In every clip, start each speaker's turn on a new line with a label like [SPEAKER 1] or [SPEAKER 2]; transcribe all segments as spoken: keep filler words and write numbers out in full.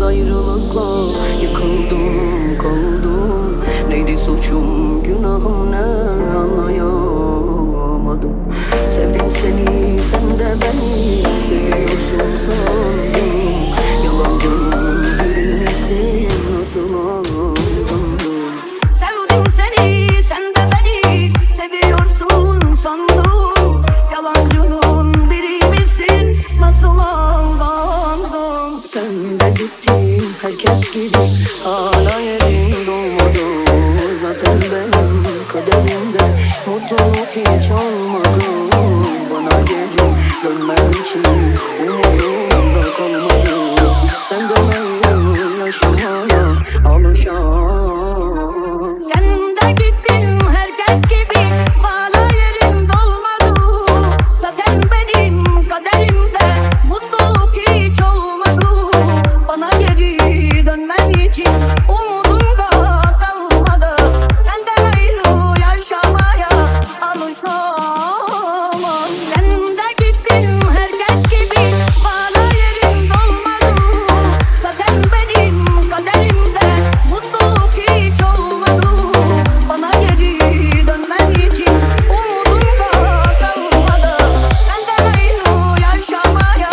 [SPEAKER 1] ayrılıkla yıkıldım kaldım. Neydi suçum günahım ne anlayamadım. Sevdim seni sen de beni seviyorsun sandım. Yalancının birisi nasıl aldandım.
[SPEAKER 2] Sevdim seni sen de beni seviyorsun sandım. Yalancının biri misin nasıl aldandım.
[SPEAKER 1] Sen de gittin herkes gibi, hala yerin dolmadı. Zaten benim kaderimde mutluluk hiç olmadı. Bana gelin dönmem için umudum da kalmadı. Sen dönmeyi yaşamaya alışan.
[SPEAKER 2] Sen de gittin herkes gibi, hala yerin dolmadı. Zaten benim kaderimde mutluluk hiç olmadı. Bana geri dönmen için umudum da kalmadı. Senden ayrı yaşamaya alışamam. Sen de gittin herkes gibi, hala yerin dolmadı. Zaten benim kaderimde mutluluk hiç olmadı. Bana geri dönmen için umudum da kalmadı. Senden ayrı yaşamaya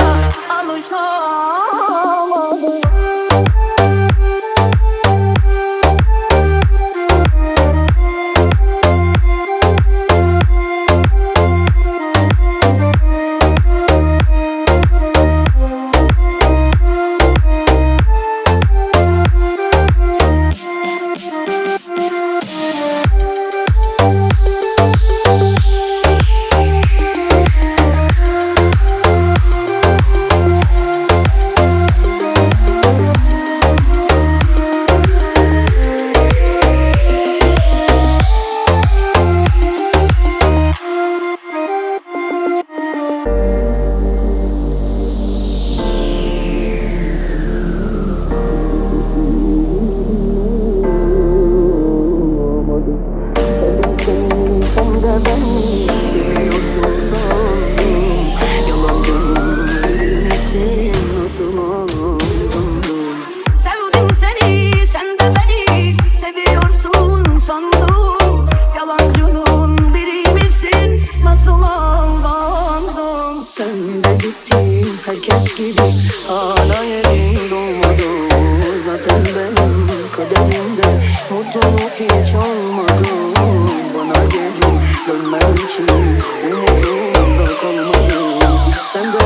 [SPEAKER 2] Sevdim seni sen de beni seviyorsun sandım. Yalancının biri misin nasıl aldandım.
[SPEAKER 1] Sen de gittin herkes gibi, hala yerin dolmadı. Zaten benim kaderimde mutluluk hiç olmadı. Bana gelin dönmem için umudum da kalmadı. Sen de